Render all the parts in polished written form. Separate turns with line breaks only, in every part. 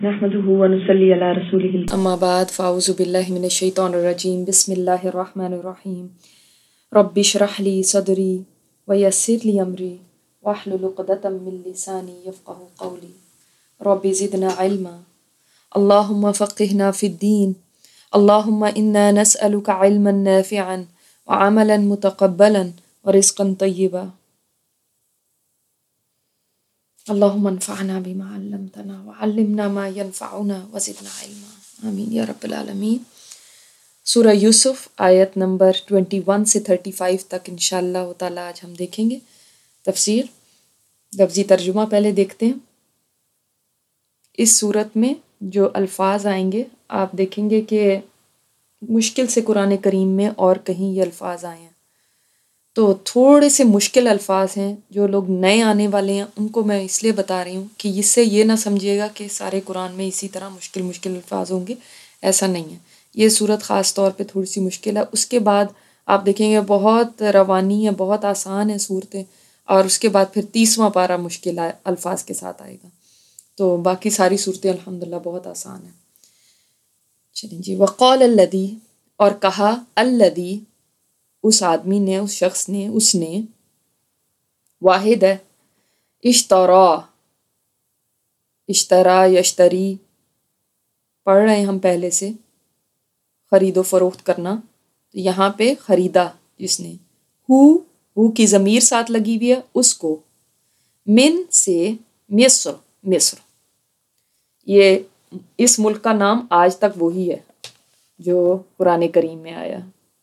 نحمده ونصلي على رسوله
اما بعد فاعوذ باللہ من الشیطان الرجیم بسم اللہ الرحمن الرحیم رب اشرح لی صدری ویسر لی امری واحلل عقدۃ من لسانی یفقهوا قولی رب زدنا علما اللہم فقہنا فی الدین اللہم انا نسألک علما نافعا وعملا متقبلا ورزقا طیبا اللہم انفعنا بما علمتنا وعلمنا ما ينفعنا وزدنا علما آمین یا رب العالمین۔ سورہ یوسف آیت نمبر 21 سے 35 تک انشاءاللہ تعالی آج ہم دیکھیں گے۔ تفسیر لفظی ترجمہ پہلے دیکھتے ہیں۔ اس صورت میں جو الفاظ آئیں گے آپ دیکھیں گے کہ مشکل سے قرآن کریم میں اور کہیں یہ الفاظ آئے ہیں، تو تھوڑے سے مشکل الفاظ ہیں۔ جو لوگ نئے آنے والے ہیں ان کو میں اس لیے بتا رہی ہوں کہ اس سے یہ نہ سمجھیے گا کہ سارے قرآن میں اسی طرح مشکل الفاظ ہوں گے، ایسا نہیں ہے۔ یہ صورت خاص طور پہ تھوڑی سی مشکل ہے، اس کے بعد آپ دیکھیں گے بہت روانی ہے، بہت آسان ہے صورتیں، اور اس کے بعد پھر 30واں پارہ مشکل الفاظ کے ساتھ آئے گا۔ تو باقی ساری صورتیں الحمدللہ بہت آسان ہیں۔ چلیں جی۔ وقال الذی، اور کہا الذی، اس آدمی نے، اس شخص نے، اس نے، واحد ہے، اشترا یشتری پڑھ رہے ہیں ہم پہلے سے، خرید و فروخت کرنا، تو یہاں پہ خریدا جس نے، ہو کی ضمیر ساتھ لگی ہوئی ہے، اس کو، من سے، مصر، یہ اس ملک کا نام آج تک وہی ہے جو قرآن کریم میں آیا۔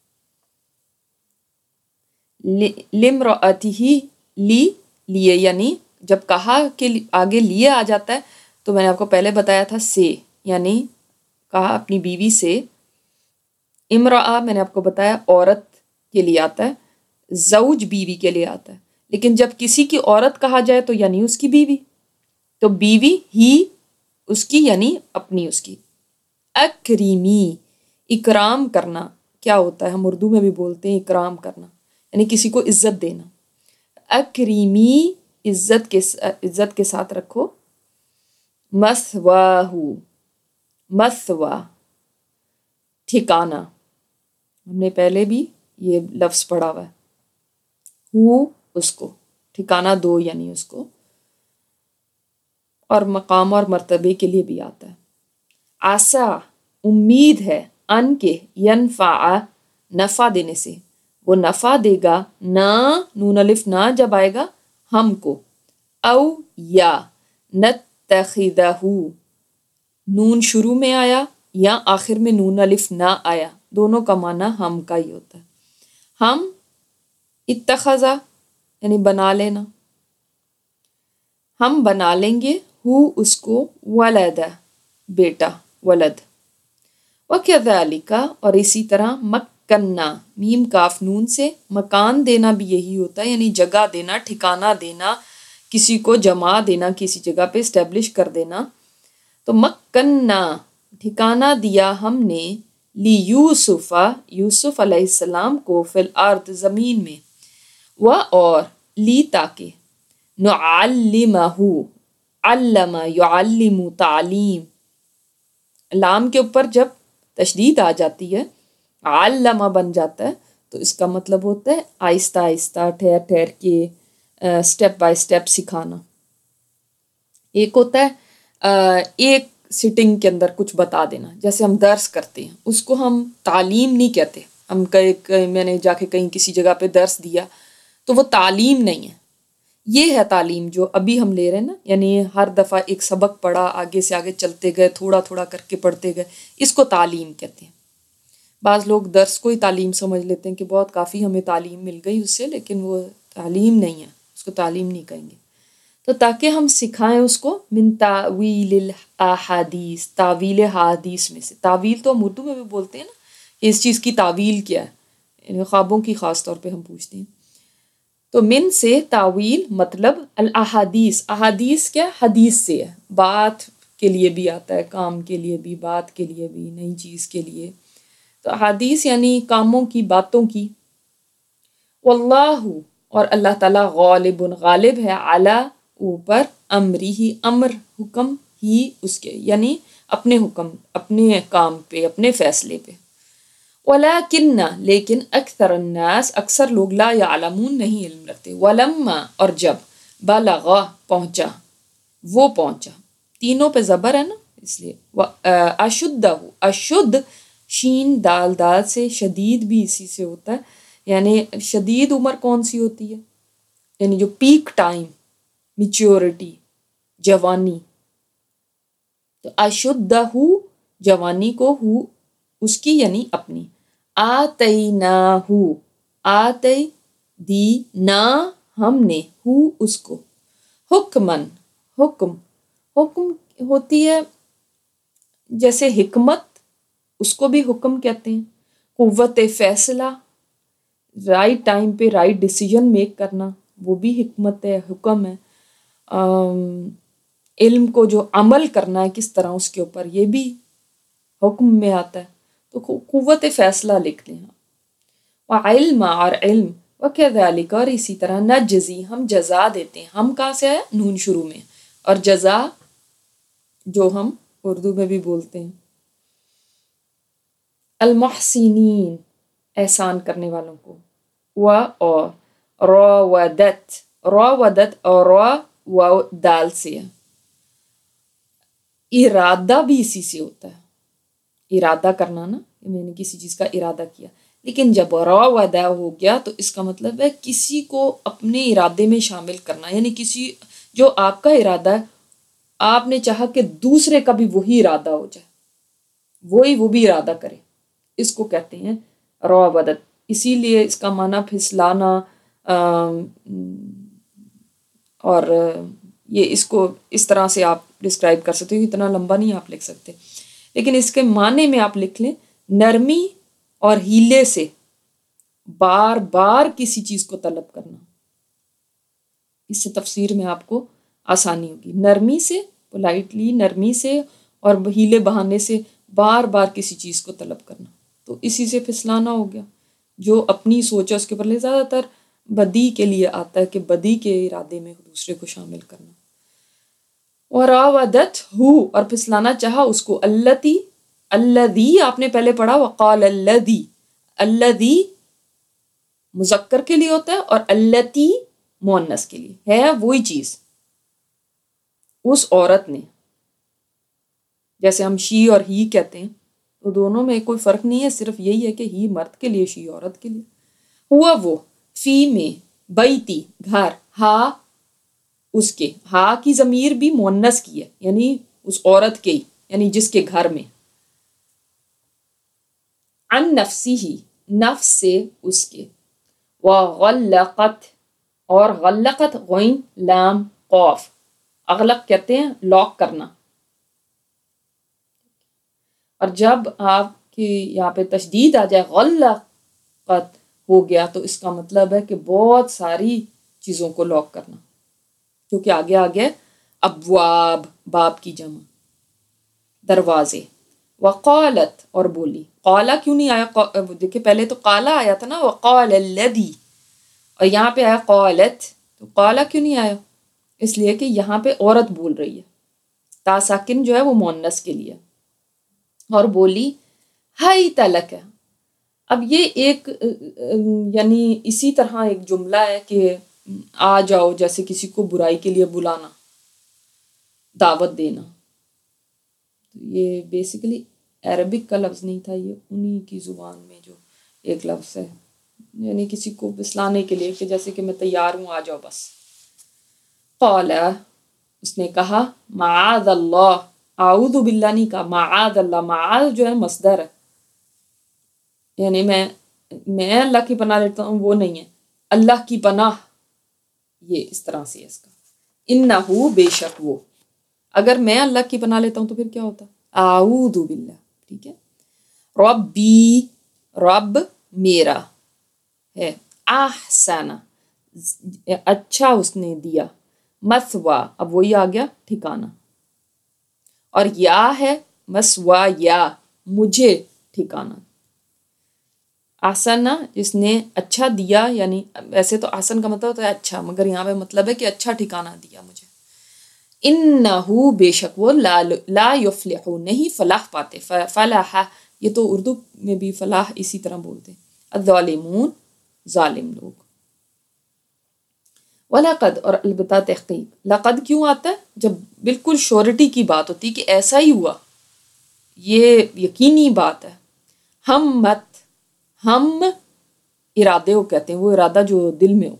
لمرأتہ، لیے، یعنی جب کہا کہ آگے لیے آ جاتا ہے تو میں نے آپ کو پہلے بتایا تھا سے، یعنی کہا اپنی بیوی سے۔ امرأہ میں نے آپ کو بتایا عورت کے لیے آتا ہے، زوج بیوی کے لیے آتا ہے، لیکن جب کسی کی عورت کہا جائے تو یعنی اس کی بیوی، تو بیوی ہی اس کی یعنی اپنی اس کی۔ اکریمی، اکرام کرنا کیا ہوتا ہے، ہم اردو میں بھی بولتے ہیں اکرام کرنا، یعنی کسی کو عزت دینا۔ اکریمی، عزت کے ساتھ رکھو۔ مثوا، ٹھکانہ، ہم نے پہلے بھی یہ لفظ پڑھا ہوا ہے، اس کو ٹھکانہ دو یعنی اس کو، اور مقام اور مرتبے کے لیے بھی آتا ہے۔ آسا، امید ہے، ان کے، ینفع، نفع دینے سے، وہ نفع دے گا، نہ نون الف نہ جب آئے گا ہم کو، او یا، نتخذہ، نون شروع میں آیا یا آخر میں نون الف نہ آیا، دونوں کا معنی ہم کا ہی ہوتا ہے۔ ہم، اتخذہ یعنی بنا لینا، ہم بنا لیں گے، اس کو، ولد، بیٹا، ولد۔ وَكَذَلِكَ، اور اسی طرح، مکنہ، میم کاف نون سے، مکان دینا بھی یہی ہوتا ہے، یعنی جگہ دینا، ٹھکانہ دینا، کسی کو جمع دینا، کسی جگہ پہ اسٹیبلش کر دینا۔ تو مکنہ، ٹھکانہ دیا ہم نے، یوسف علیہ السلام کو، فی الارض، زمین میں، اور لی، تاکہ، نعلمہ، علم، یعلم، تعلیم، لام کے اوپر جب تشدید آ جاتی ہے، علمہ بن جاتا ہے، تو اس کا مطلب ہوتا ہے آہستہ آہستہ، ٹھہر ٹھہر کے، سٹیپ بائی سٹیپ سکھانا۔ ایک ہوتا ہے ایک سٹنگ کے اندر کچھ بتا دینا، جیسے ہم درس کرتے ہیں، اس کو ہم تعلیم نہیں کہتے۔ ہم میں نے جا کے کہیں کسی جگہ پہ درس دیا تو وہ تعلیم نہیں ہے، یہ ہے تعلیم جو ابھی ہم لے رہے ہیں نا، یعنی ہر دفعہ ایک سبق پڑھا، آگے سے آگے چلتے گئے، تھوڑا تھوڑا کر کے پڑھتے گئے، اس کو تعلیم کہتے ہیں۔ بعض لوگ درس کو ہی تعلیم سمجھ لیتے ہیں کہ بہت کافی ہمیں تعلیم مل گئی اس سے، لیکن وہ تعلیم نہیں ہے، اس کو تعلیم نہیں کہیں گے۔ تو تاکہ ہم سکھائیں اس کو، من تاویل الاحادیث، تعویل حدیث میں سے، تعویل تو ہم اردو میں بھی بولتے ہیں نا، کہ اس چیز کی تعویل کیا ہے، یعنی خوابوں کی خاص طور پہ ہم پوچھتے ہیں۔ تو من سے تعویل مطلب الاحادیث، احادیث کیا، حدیث سے ہے، بات کے لیے بھی آتا ہے، کام کے لیے بھی، بات کے لیے بھی، نئی چیز کے لیے، تو احادیث یعنی کاموں کی، باتوں کی۔ واللہ، اور اللہ تعالیٰ، غالب، غالب ہے، علی، اوپر، امری، امر، حکم، ہی اس کے، یعنی اپنے حکم، اپنے کام پہ، اپنے فیصلے پہ. ولیکن لیکن اکثر الناس اکثر لوگ لا یعلمون نہیں علم رکھتے. ولما اور جب، بلغ پہنچا، وہ پہنچا، تینوں پہ زبر ہے نا اس لیے. اشدہ، اشد شین دال دال سے، شدید بھی اسی سے ہوتا ہے. یعنی شدید عمر کون سی ہوتی ہے؟ یعنی جو پیک ٹائم، میچیورٹی، جوانی. تو اشدہ جوانی کو، ہو اس کی یعنی اپنی. آتیناہ، آتی دی نا ہم نے، ہو اس کو، حکمن حکم، حکم ہوتی ہے جیسے حکمت، اس کو بھی حکم کہتے ہیں. قوت فیصلہ، رائٹ ٹائم پہ رائٹ ڈیسیجن میک کرنا، وہ بھی حکمت ہے، حکم ہے. علم کو جو عمل کرنا ہے کس طرح اس کے اوپر، یہ بھی حکم میں آتا ہے. تو قوت فیصلہ لکھ لیں. وعلم اور علم، وکذالک اور اسی طرح، نجزی ہم جزا دیتے ہیں. ہم کہاں سے آیا؟ نون شروع میں. اور جزا جو ہم اردو میں بھی بولتے ہیں، المحسنین احسان کرنے والوں کو. و اور راودت، راودت اور را و دال سے ہے. ارادہ بھی اسی سے ہوتا ہے، ارادہ کرنا نا، میں نے کسی چیز کا ارادہ کیا. لیکن جب راودہ ہو گیا تو اس کا مطلب ہے کسی کو اپنے ارادے میں شامل کرنا. یعنی کسی، جو آپ کا ارادہ ہے، آپ نے چاہا کہ دوسرے کا بھی وہی ارادہ ہو جائے، وہ بھی ارادہ کرے، اس کو کہتے ہیں راودت. اسی لیے اس کا معنی پھسلانا، اور یہ اس کو اس طرح سے آپ ڈسکرائب کر سکتے ہو. اتنا لمبا نہیں آپ لکھ سکتے، لیکن اس کے معنی میں آپ لکھ لیں نرمی اور ہیلے سے بار بار کسی چیز کو طلب کرنا. اس سے تفسیر میں آپ کو آسانی ہوگی. نرمی سے، پولائٹلی نرمی سے، اور ہیلے بہانے سے بار بار کسی چیز کو طلب کرنا. تو اسی سے پھسلانا ہو گیا. جو اپنی سوچ ہے اس کے اوپر لے، زیادہ تر بدی کے لیے آتا ہے کہ بدی کے ارادے میں دوسرے کو شامل کرنا. وراودت ہو، اور پھسلانا چاہا اس کو. اللتی، الذی آپ نے پہلے پڑھا، وقال الذی، الذی مذکر کے لیے ہوتا ہے اور اللتی مؤنث کے لیے ہے. وہی چیز اس عورت نے، جیسے ہم شی اور ہی کہتے ہیں، تو دونوں میں کوئی فرق نہیں ہے، صرف یہی ہے کہ ہی مرد کے لیے، شی عورت کے لیے. ہوا وہ، فی میں، بیتی گھر، ہا اس کے، ہا کی ضمیر بھی مؤنث کی ہے، یعنی اس عورت کے، یعنی جس کے گھر میں. عن نفسی ہی، نفس سے اس کے. وغلقت اور غلقت، غین لام قاف، اغلق کہتے ہیں لاک کرنا. اور جب آپ کی یہاں پہ تشدید آ جائے، غلقت ہو گیا، تو اس کا مطلب ہے کہ بہت ساری چیزوں کو لاک کرنا، کیونکہ آگے ابواب، باب کی جمع، دروازے. وقالت اور بولی. قالا کیوں نہیں آیا؟ دیکھیں پہلے تو قالا آیا تھا نا، وقال الذی، اور یہاں پہ آیا قالت. تو قالا کیوں نہیں آیا؟ اس لیے کہ یہاں پہ عورت بول رہی ہے، تا ساکن جو ہے وہ مؤنث کے لیے. اور بولی ہائی تلک ہے. اب یہ ایک یعنی اسی طرح ایک جملہ ہے کہ آ جاؤ، جیسے کسی کو برائی کے لیے بلانا، دعوت دینا. یہ بیسیکلی عربک کا لفظ نہیں تھا، یہ انہی کی زبان میں جو ایک لفظ ہے، یعنی کسی کو بسلانے کے لیے، کہ جیسے کہ میں تیار ہوں، آ جاؤ بس. قال، اس نے کہا، معاذ اللہ، اعوذ باللہ نہیں کہا، معاذ اللہ. معاذ جو ہے مصدر ہے، یعنی میں اللہ کی پناہ لیتا ہوں، وہ نہیں ہے، اللہ کی پناہ. یہ اس طرح سے ہے اس کا. انہو بے شک وہ، اگر میں اللہ کی پناہ لیتا ہوں تو پھر کیا ہوتا؟ اعوذ باللہ. ٹھیک ہے. ربی، رب میرا ہے. احسن، اچھا اس نے دیا. مثوا، اب وہی آ گیا ٹھکانہ. اور یا ہے مسوا، یا مجھے ٹھکانہ. احسن، جس نے اچھا دیا، یعنی ویسے تو احسن کا مطلب ہوتا ہے اچھا، مگر یہاں پہ مطلب ہے کہ اچھا ٹھکانہ دیا مجھے. انہو بے شک وہ لا یفلح نہیں فلاح پاتے. فلاح یہ تو اردو میں بھی فلاح اسی طرح بولتے ہیں. الظالمون ظالم لوگ. وَلَقَدْ اور البتہ تحقیق. لقد کیوں آتا ہے؟ جب بالکل شورٹی کی بات ہوتی کہ ایسا ہی ہوا، یہ یقینی بات ہے. ہم ارادے کو کہتے ہیں، وہ ارادہ جو دل میں ہو.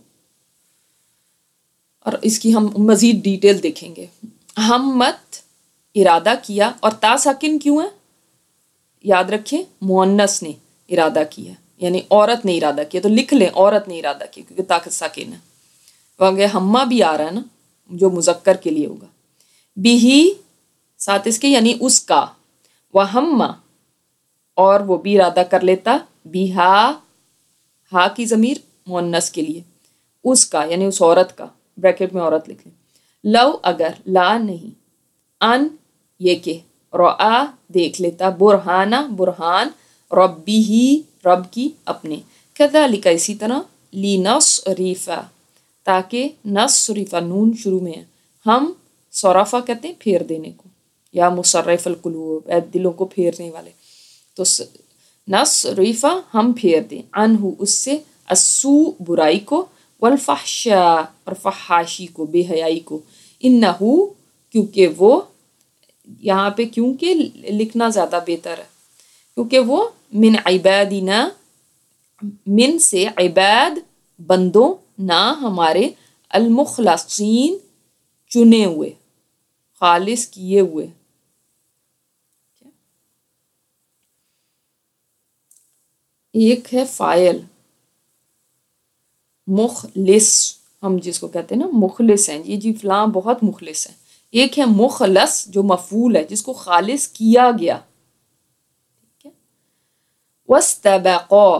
اور اس کی ہم مزید ڈیٹیل دیکھیں گے. ہمت ارادہ کیا، اور تا ساکن کیوں ہے؟ یاد رکھیں مؤنث نے ارادہ کیا، یعنی عورت نے ارادہ کیا، تو لکھ لیں عورت نے ارادہ کیا کیونکہ تا ساکن ہے. وہاں ہمہ بھی آ رہا ہے نا جو مذکر کے لیے ہوگا. بھی ساتھ اس کے یعنی اس کا. وہمہ اور وہ بھی ارادہ کر لیتا. بیہا ہا کی ضمیر مؤنث کے لیے، اس کا یعنی اس عورت کا، بریکٹ میں عورت لکھ لیں. لو اگر، لا نہیں، ان یہ کہ، رعا دیکھ لیتا، برہانہ برہان، ربی ہی رب کی اپنے. کذالک اسی طرح، لنصرف تاکہ نصرف نون شروع میں ہے، ہم صرفہ کہتے ہیں پھیر دینے کو، یا مصرف القلوب دلوں کو پھیرنے والے. تو نصرف ہم پھیر دیں، عنہ اس سے، السوء برائی کو، والفحشاء اور فحاشی کو، بے حیائی کو. انہو کیونکہ وہ، یہاں پہ کیونکہ لکھنا زیادہ بہتر ہے، کیونکہ وہ من عبادنا، من سے، عباد بندوں، نہ ہمارے، المخلصین چنے ہوئے، خالص کیے ہوئے. ایک ہے فاعل مخلص، ہم جس کو کہتے ہیں نا مخلص ہیں، یہ جی فلاں بہت مخلص ہے. ایک ہے مخلص جو مفعول ہے، جس کو خالص کیا گیا. وَاسْتَبَقَا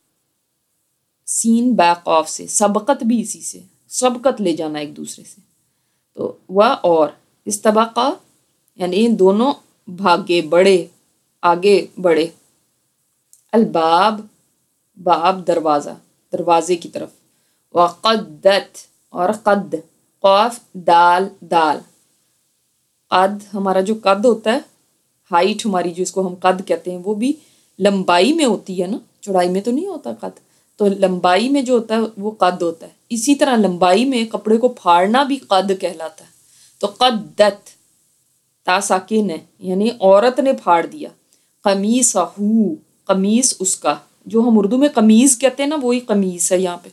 سین باقاف سے، سبقت بھی اسی سے، سبقت لے جانا ایک دوسرے سے. تو اور استبقا یعنی ان دونوں بھاگے بڑھے، آگے بڑھے. الباب باب دروازہ، دروازے کی طرف. وقدت اور قد، قاف دال دال. قد ہمارا جو قد ہوتا ہے، ہائٹ ہماری جو اس کو ہم قد کہتے ہیں، وہ بھی لمبائی میں ہوتی ہے نا، چوڑائی میں تو نہیں ہوتا قد. تو لمبائی میں جو ہوتا ہے وہ قد ہوتا ہے. اسی طرح لمبائی میں کپڑے کو پھاڑنا بھی قد کہلاتا ہے. تو قدت تا ساکن ہے، یعنی عورت نے پھاڑ دیا. قمیصہ قمیص اس کا، جو ہم اردو میں قمیض کہتے ہیں نا وہی قمیص ہے یہاں پہ.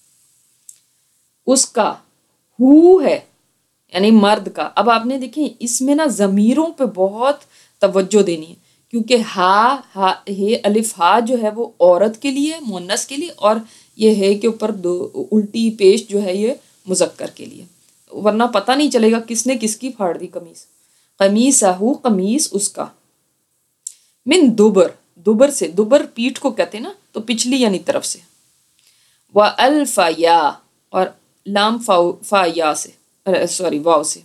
اس کا، ہو ہے یعنی مرد کا. اب آپ نے دیکھیں اس میں نا ضمیروں پہ بہت توجہ دینی ہے، کیونکہ الف ہا جو ہے وہ عورت کے لیے، مؤنث کے لیے، اور یہ ہے کے اوپر دو الٹی پیش جو ہے یہ مذکر کے لیے، ورنہ پتہ نہیں چلے گا کس نے کس کی پھاڑ دی قمیص. قمیصہ قمیص اس کا. من دبر، دبر سے، دبر پیٹھ کو کہتے ہیں نا، تو پچھلی یعنی طرف سے. وَأَلْفَ یا اور لام فا یا سے، سوری واو سے.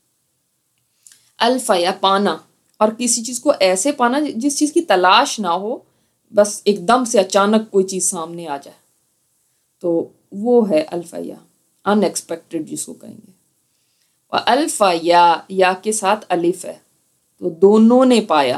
الفا یا پانا، اور کسی چیز کو ایسے پانا جس چیز کی تلاش نہ ہو، بس ایک دم سے اچانک کوئی چیز سامنے آ جائے، تو وہ ہے الفا یا، ان ایکسپیکٹڈ جس کو کہیں گے. الفا یا کے ساتھ الف ہے، تو دونوں نے پایا.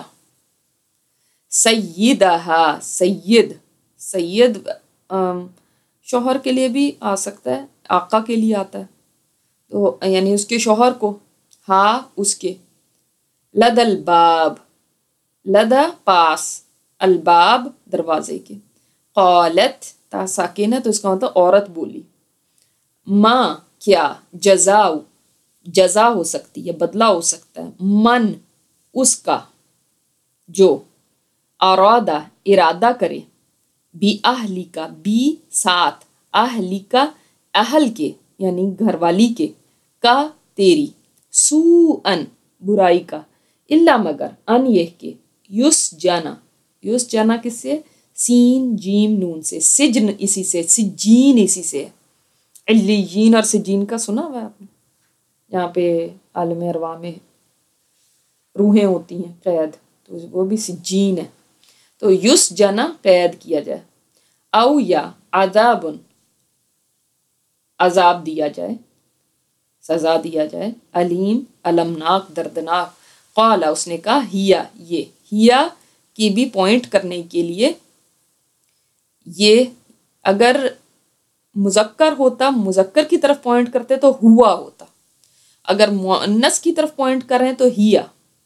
سیدہا سید، سید شوہر کے لیے بھی آ سکتا ہے، آقا کے لیے آتا ہے، تو یعنی اس کے شوہر کو. ہاں اس کے. لد الباب، لدا پاس، الباب دروازے کے. قالت تا ساکن ہے تو اس کا مطلب عورت بولی. ماں کیا، جزاؤ جزا ہو سکتی ہے، بدلہ ہو سکتا ہے. من اس کا، جو ارادہ ارادہ کرے، بی اہلی کا، بی ساتھ، اہلی کا اہل کے یعنی گھر والی کے، کا تیری، سوءن برائی کا، الا مگر، ان یہ کہ، یس جانا، یس جانا کس سے، سین جیم نون سے، سجن اسی سے، سجین اسی سے. علیین اور سجین کا سنا ہوا ہے آپ نے، یہاں پہ عالم ارواح میں روحیں ہوتی ہیں قید، تو وہ بھی سجین ہے. تو یس جانا قید کیا جائے. او یا عذاب عذاب دیا جائے. سزا دیا جائے، علیم المناک دردناک، قال اس نے کہا ہیا، یہ ہیا کی بھی پوائنٹ کرنے کے لیے، یہ اگر مذکر ہوتا مذکر کی طرف پوائنٹ کرتے تو ہوا ہوتا، اگر مؤنث کی طرف پوائنٹ کر رہے ہیں تو ہیا۔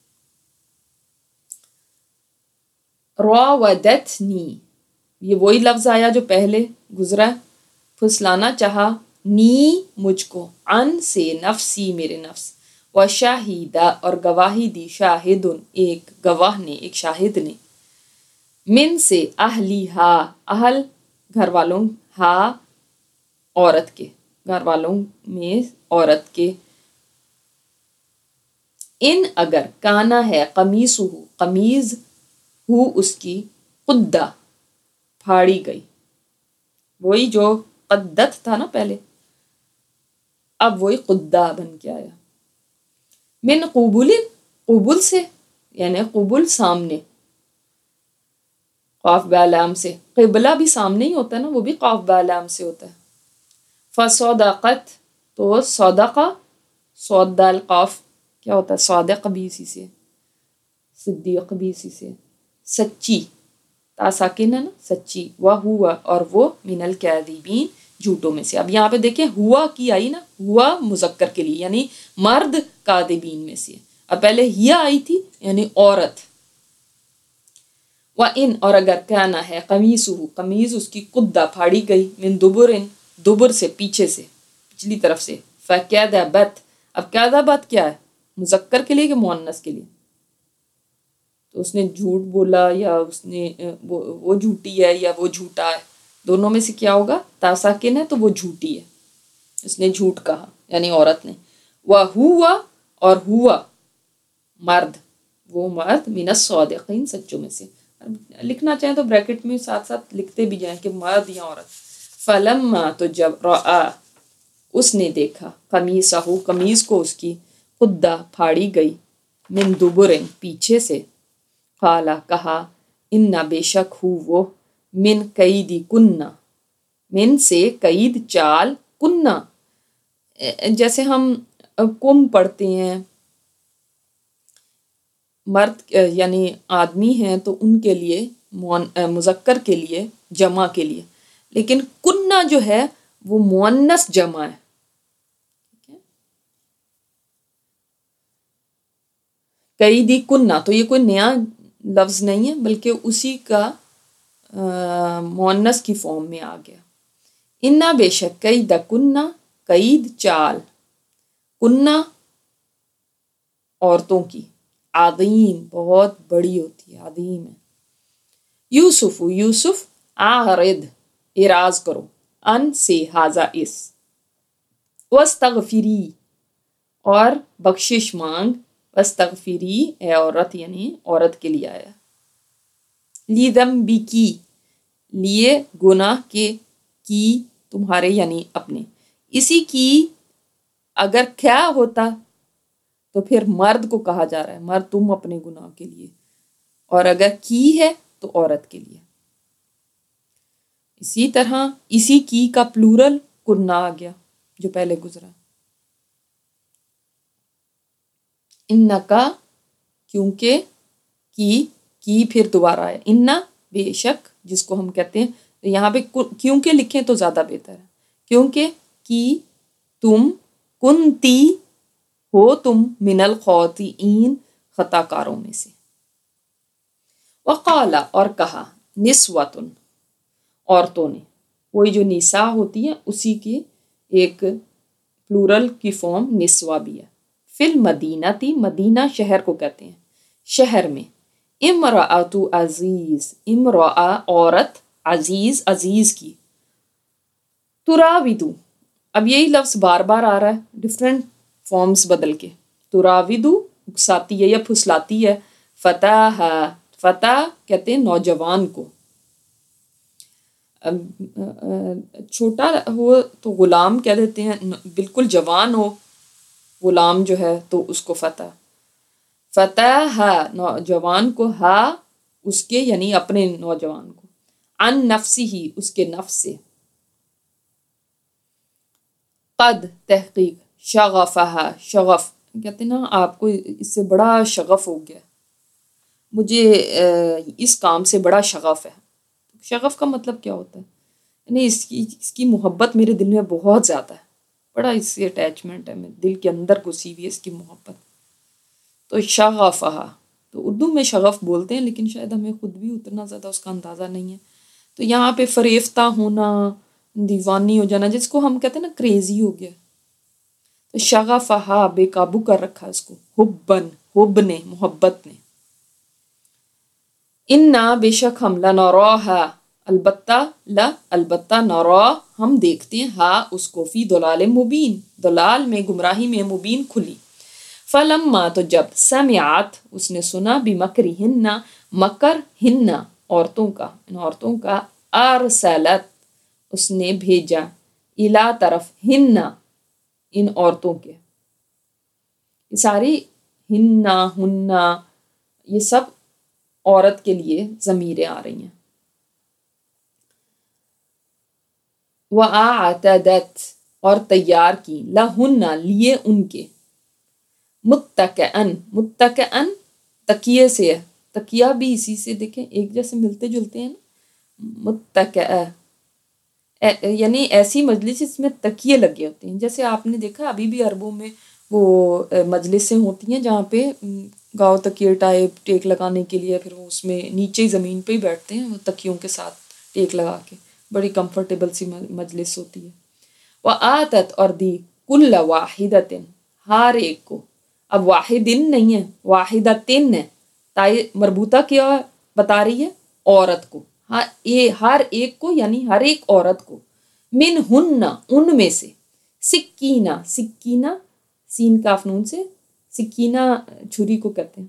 راودتنی، یہ وہی لفظ آیا جو پہلے گزرا، پھسلانا چاہا، نی مجھ کو، ان سے، نفسی میرے نفس، و شاہدہ اور گواہی دی، شاہدن ایک گواہ نے، ایک شاہد نے، من سے، اہلی ہا اہل گھر والوں، ہا عورت کے، گھر والوں میں عورت کے، ان اگر، کانا ہے، قمیصہ قمیض، ہو اس کی، قدہ پھاڑی گئی، وہی جو قدت تھا نا پہلے، اب وہی قدہ بن کے آیا، من قبول، قبول سے، یعنی قبول سامنے، قاف بے لام سے، قبلہ بھی سامنے ہی ہوتا ہے نا، وہ بھی قاف بے لام سے ہوتا ہے، فصدقت تو صدقہ، صاد دال قاف کیا ہوتا ہے، صادق بھی اسی سے، صدیق بھی اسی سے، سچی، تا ساکن ہے نا، سچی، وہوا اور وہ، من الکاذبین جھوٹوں میں سے۔ اب یہاں پہ دیکھیں ہوا کی آئی نا، ہوا مذکر کے لیے یعنی مرد کاذبین میں سے، اب پہلے ہیا آئی تھی یعنی عورت، وَإِنْ اور اگر کانا ہے، قمیصہ قمیض اس کی، قدہ پھاڑی گئی، من دبرن دبر سے، پیچھے سے، پچھلی طرف سے، فَكَذَبَتْ اب کذبت کیا ہے، مذکر کے لیے کہ مؤنث کے لیے، تو اس نے جھوٹ بولا یا اس نے وہ جھوٹی ہے یا وہ جھوٹا ہے، دونوں میں سے کیا ہوگا، تا ساکن ہے تو وہ جھوٹی ہے، اس نے جھوٹ کہا یعنی عورت نے، وَهُوَ اور ہوا مرد، وہ مرد، من الصادقین سچوں میں سے، لکھنا چاہیں تو بریکٹ میں ساتھ ساتھ لکھتے بھی جائیں کہ مرد یا عورت، فلما تو جب، رآ اس نے دیکھا، قمیصہ قمیض کو اس کی، قدہ پھاڑی گئی، من دبرن پیچھے سے، قالا کہا، انا بے شک ہو وہ، من قیدی کننا من سے قید چال، کننا جیسے ہم کم پڑھتے ہیں، مرد یعنی آدمی ہیں تو ان کے لیے مذکر کے لیے، جمع کے لیے، لیکن کننا جو ہے وہ مؤنث جمع ہے، قیدی کننا تو یہ کوئی نیا لفظ نہیں ہے بلکہ اسی کا مؤنث کی فارم میں آ گیا، انا بے شک، قید کننا قید چال، کننا عورتوں کی، عظیم بہت بڑی ہوتی ہے، عظیم ہے، یوسف یوسف، اعرض اعراض کرو، ان سے، ہاذا اس، واستغفری اور بخشش مانگ، واستغفری اے عورت یعنی عورت کے لیے آیا، لذنبکی لیے گناہ کے، کی تمہارے یعنی اپنے، اسی کی اگر کیا ہوتا تو پھر مرد کو کہا جا رہا ہے، مرد تم اپنے گناہ کے لیے، اور اگر کی ہے تو عورت کے لیے، اسی طرح اسی کی کا پلورل کننا آ گیا جو پہلے گزرا، انکا کیونکہ، کی پھر دوبارہ ہے، انا بے شک، جس کو ہم کہتے ہیں یہاں پہ کیونکہ لکھیں تو زیادہ بہتر ہے، کیونکہ کی تم، کنتی ہو تم، من الخاطئین خطا کاروں میں سے، وقال اور کہا، نسوۃ عورتوں نے، وہی جو نساء ہوتی ہیں اسی کی ایک پلورل کی فارم نسوہ بھی ہے، فی المدینہ تی، مدینہ شہر کو کہتے ہیں، شہر میں، امرأۃ عزیز، امرأہ عورت، عزیز عزیز کی، تراودو اب یہی لفظ بار بار آ رہا ہے ڈفرینٹ فارمز بدل کے، تراودو اکساتی ہے یا پھسلاتی ہے، فتح فتح کہتے ہیں نوجوان کو، چھوٹا ہو تو غلام کہہ دیتے ہیں، بالکل جوان ہو غلام جو ہے تو اس کو فتح، فتح نوجوان کو، ہا اس کے یعنی اپنے نوجوان کو، عن نفسہ اس کے نفس سے، قد تحقیق، شغفہا، شغف کہتے ہیں نا آپ کو اس سے بڑا شغف ہو گیا، مجھے اس کام سے بڑا شغف ہے۔ شغف کا مطلب کیا ہوتا ہے؟ یعنی اس کی محبت میرے دل میں بہت زیادہ ہے، بڑا اس سے اٹیچمنٹ ہے، میرے دل کے اندر گھسی ہوئی ہے اس کی محبت۔ تو شغفہا، تو اردو میں شغف بولتے ہیں لیکن شاید ہمیں خود بھی اتنا زیادہ اس کا اندازہ نہیں ہے۔ تو یہاں پہ فریفتہ ہونا، دیوانی ہو جانا، جس کو ہم کہتے ہیں نا کریزی ہو گیا، تو شغفہا بے قابو کر رکھا اس کو، حبن، حب نے، محبت نے۔ انا بے شک ہم لنراہا، البتہ نرا ہم دیکھتے ہیں، ہا اس کو، فی ضلال مبین، ضلال میں، گمراہی میں، مبین کھلی۔ فلما تو جب، سمعت اس نے سنا، بمکرہن مکر ہن عورتوں کا، ان عورتوں کا، ارسلت اس نے بھیجا، الا طرف، ہن ان عورتوں کے، یہ ساری ہن یہ سب عورت کے لیے ضمیریں آ رہی ہیں۔ وَأَعْتَدَتْ اور تیار کی، لَهُنَّ لیے ان کے، متکئن تکیے سے ہے، تکیہ بھی اسی سے دیکھیں ایک جیسے ملتے جلتے ہیں نا، متکئ یعنی ایسی مجلس جس میں تکیے لگے ہوتے ہیں، جیسے آپ نے دیکھا ابھی بھی عربوں میں وہ مجلسیں ہوتی ہیں جہاں پہ گاؤ تکیے ٹائپ ٹیک لگانے کے لیے، پھر وہ اس میں نیچے زمین پہ ہی بیٹھتے ہیں وہ تکیوں کے ساتھ ٹیک لگا کے، بڑی کمفرٹیبل سی مجلس ہوتی ہے۔ وآتت اور دی، کل واحدۃ ہر ایک کو، اب واحدن نہیں ہے، واحدتن ہے، تائی مربوطہ کیا بتا رہی ہے؟ عورت کو، ہر ایک کو یعنی ہر ایک عورت کو، منہن ان میں سے، سکینہ، سکینہ سین کاف نون سے، سکینہ چھری کو کہتے ہیں۔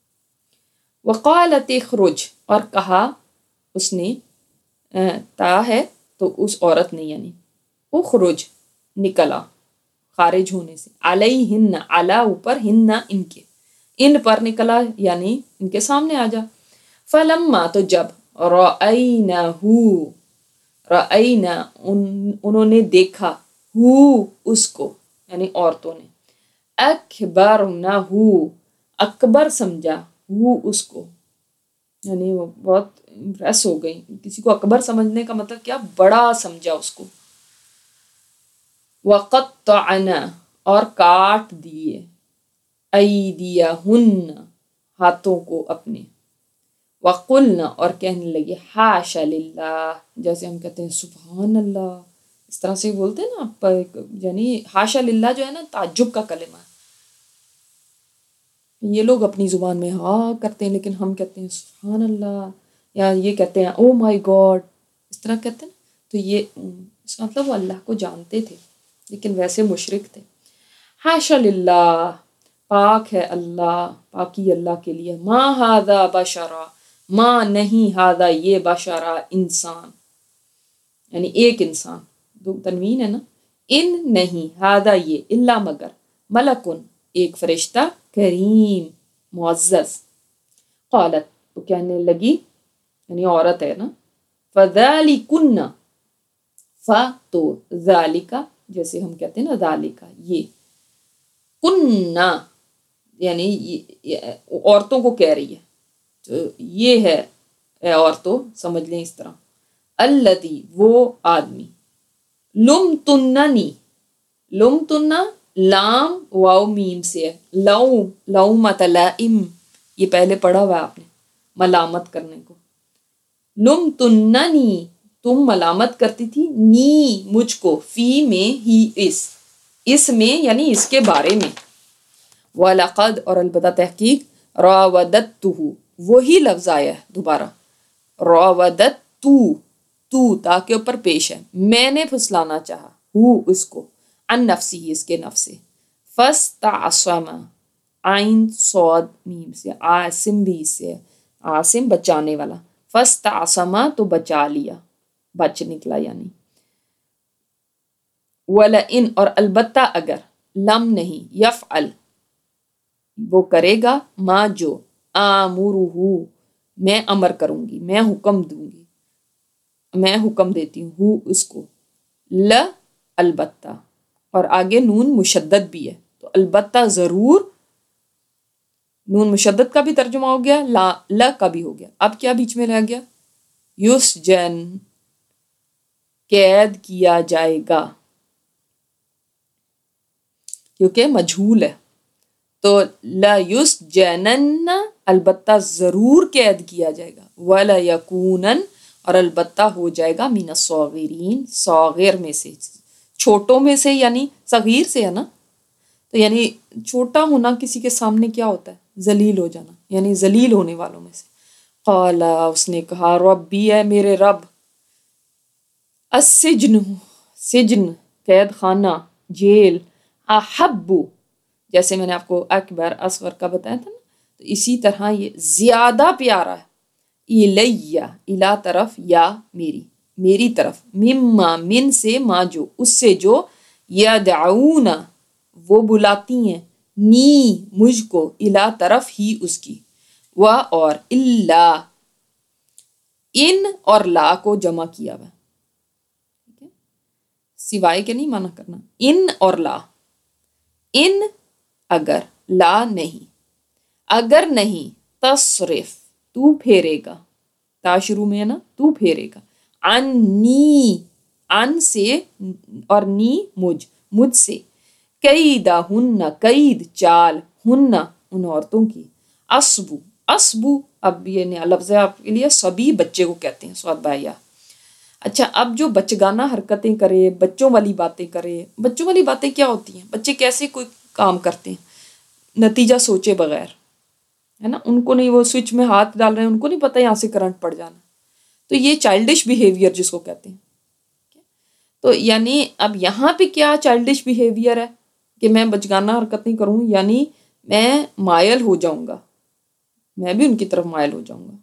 وقالت اخرج اور کہا اس نے، تا ہے تو اس عورت نے یعنی، اخرج نکلا، خارج ہونے سے، علیہن علی اوپر، ہن ان کے، ان پر نکلا یعنی ان کے سامنے آ جا۔ فلما تو جب، رأینہ رأینا انہوں نے دیکھا، اس کو یعنی عورتوں نے، اکبرنہ اکبر سمجھا، اس کو یعنی وہ بہت امپریس ہو گئی، کسی کو اکبر سمجھنے کا مطلب کیا؟ بڑا سمجھا اس کو۔ وقطعنا اور کاٹ دیے، ایدیہن ہاتھوں کو اپنے، وقلنا اور کہنے لگے، حاشا للہ، جیسے ہم کہتے ہیں سبحان اللہ، اس طرح سے بولتے ہیں نا آپ، یعنی حاشا للہ جو ہے نا تعجب کا کلمہ ہے، یہ لوگ اپنی زبان میں ہاں کرتے ہیں لیکن ہم کہتے ہیں سبحان اللہ، یا یہ کہتے ہیں او مائی گاڈ، اس طرح کہتے ہیں، تو یہ اس کا مطلب وہ اللہ کو جانتے تھے لیکن ویسے مشرک تھے۔ حاشا للہ پاک ہے اللہ، پاکی اللہ کے لیے، ما ھذا بشرا، ماں نہیں، ہادہ یہ، بشرا انسان یعنی ایک انسان، دو تنوین ہے نا، ان نہیں، ہادہ یہ، الا مگر، ملکن ایک فرشتہ، کریم معزز۔ قالت تو کہنے لگی یعنی عورت ہے نا، فذالکن تو ذالکا جیسے ہم کہتے ہیں نا ذالکا یہ، کننا یعنی عورتوں کو کہہ رہی ہے، تو یہ ہے اے عورتوں، سمجھ لیں اس طرح، الذی وہ آدمی، لمتننی، لمتنہ لام واو میم سے ہے، لومۃ لائم، یہ پہلے پڑھا ہوا آپ نے، ملامت کرنے کو، لمتننی تم ملامت کرتی تھی، نی مجھ کو، فی میں ہی اس میں یعنی اس کے بارے میں، وَلَقَدْ اور البتہ تحقیق، راودتہ وہی لفظ آیا ہے دوبارہ، راودتہ تاکہ اوپر پیش ہے، میں نے پھسلانا چاہا، اس کو، عن نفسی اس کے نفس سے، فاستعصم عین صاد میم سے، عاصم بھی سے، عاصم بچانے والا، فاستعصم تو بچا لیا، بچ نکلا یعنی، وَلَئِن اور البتہ اگر، لم نہیں، یفعل وہ کرے گا، ما جو، آمرہ میں امر کروں گی، میں حکم دوں گی، میں حکم دیتی ہوں اس کو، البتہ اور آگے نون مشدد بھی ہے، تو البتہ ضرور نون مشدد کا بھی ترجمہ ہو گیا، لا کا بھی ہو گیا. اب کیا بیچ میں رہ گیا؟ یسجن، قید کیا جائے گا، کیونکہ مجھول ہے. تو لا یسجنن، البتہ ضرور قید کیا جائے گا، ولا یکونن، اور البتہ ہو جائے گا، من الصاغرین، صاغر میں سے، چھوٹوں میں سے، یعنی صغیر سے ہے نا، تو یعنی چھوٹا ہونا کسی کے سامنے کیا ہوتا ہے؟ ذلیل ہو جانا، یعنی ذلیل ہونے والوں میں سے. قال، اس نے کہا، ربی، ہے میرے رب، السجن، سجن، قید خانہ، جیل، احب، جیسے میں نے آپ کو اکبر اصغر کا بتایا تھا نا، تو اسی طرح یہ زیادہ پیارا ہے، الیہ، الا طرف، یا میری طرف، مما، من سے، ما جو، اس سے جو، یدعون، وہ بلاتی ہیں، نی، مجھ کو، الا طرف ہی اس کی، و، اور، اللہ، ان اور لا کو جمع کیا ہوا، سوائے کے نہیں مانا کرنا، ان اور لا، ان اگر، لا نہیں، اگر نہیں، تصرف، تو پھیرے گا، تا شروع میں ہے نا، تو پھیرے گا، عنی، ان سے، اور نی، مجھ سے، قیدہ ہن، قید، چال، ہن، ان عورتوں کی، اسبو، اسبو، اب یہ نیا لفظ ہے آپ کے لیے، سبی، بچے کو کہتے ہیں، سواد بایا. اچھا، اب جو بچگانہ حرکتیں کرے، بچوں والی باتیں کرے، بچوں والی باتیں کیا ہوتی ہیں؟ بچے کیسے کوئی کام کرتے ہیں نتیجہ سوچے بغیر، ہے نا، ان کو نہیں، وہ سوئچ میں ہاتھ ڈال رہے ہیں، ان کو نہیں پتہ یہاں سے کرنٹ پڑ جانا، تو یہ چائلڈش بیہیویئر جس کو کہتے ہیں. تو یعنی اب یہاں پہ کیا چائلڈش بیہیویئر ہے کہ میں بچگانہ حرکتیں کروں، یعنی میں مائل ہو جاؤں گا، میں بھی ان کی طرف مائل ہو جاؤں گا.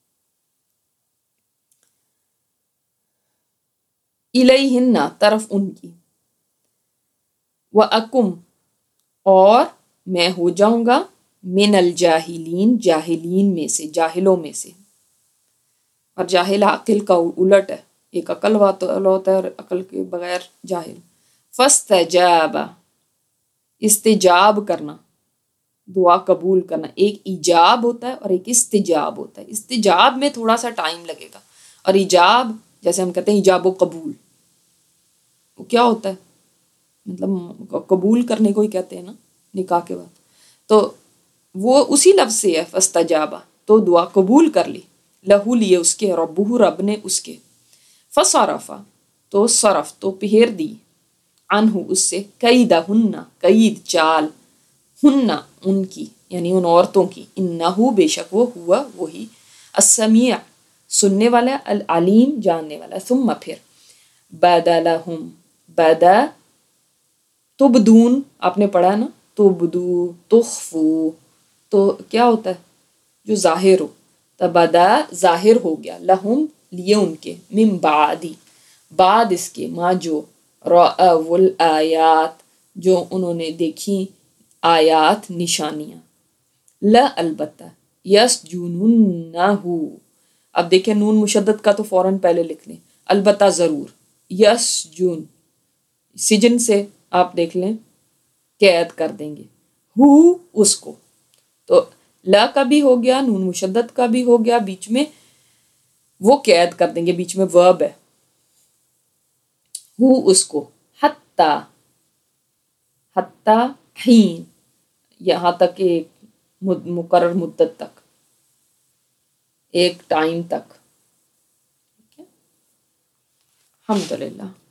الیہن، طرف ان کی، وَأَكُمْ، اور میں ہو جاؤں گا، من الجاہلین، جاہلین میں سے، جاہلوں میں سے. اور جاہل عاقل کا الٹ ہے، ایک عقل والا ہوتا ہے اور عقل کے بغیر جاہل. فاستجاب، استجاب کرنا، دعا قبول کرنا، ایک ایجاب ہوتا ہے اور ایک استجاب ہوتا ہے. استجاب میں تھوڑا سا ٹائم لگے گا، اور ایجاب، جیسے ہم کہتے ہیں ایجاب و قبول، وہ کیا ہوتا ہے؟ مطلب قبول کرنے کو ہی کہتے ہیں نا نکاح کے بعد، تو وہ اسی لفظ سے ہے، فاستجاب، تو دعا قبول کر لی، لہو، لیے اس کے، ربہ، رب نے اس کے، فصرف، تو صرف، تو پھیر دی، عنہ، اس سے، قیدہن، قید، چال، ہن، ان کی، یعنی ان عورتوں کی، انہو، بے شک وہ، ہوا، وہی، السمیع، سننے والا، العلیم، جاننے والا. ثم، پھر، بدلہم، بدا، تبدون، آپ نے پڑھا نا، تبدو، تخفو، تو کیا ہوتا ہے؟ جو ظاہر ہو، تبدا، ظاہر ہو گیا، لہم، لیے ان کے، من بعدی، بعد اس کے، ما جو، رأوا الآیات، جو انہوں نے دیکھی آیات، نشانیاں، لا، البتہ، یسجننہ، اب دیکھیں نون مشدد کا تو فوراً پہلے لکھ لیں، البتہ ضرور، یسجن، سجن سے آپ دیکھ لیں، قید کر دیں گے، ہو، اس کو، تو لا کا بھی ہو گیا، نون مشدد کا بھی ہو گیا، بیچ میں وہ قید کر دیں گے، بیچ میں ورب ہے، ہو، اس کو، حتی، حتی، حین، یہاں تک ایک مقرر مدت تک، ایک ٹائم تک. الحمدللہ.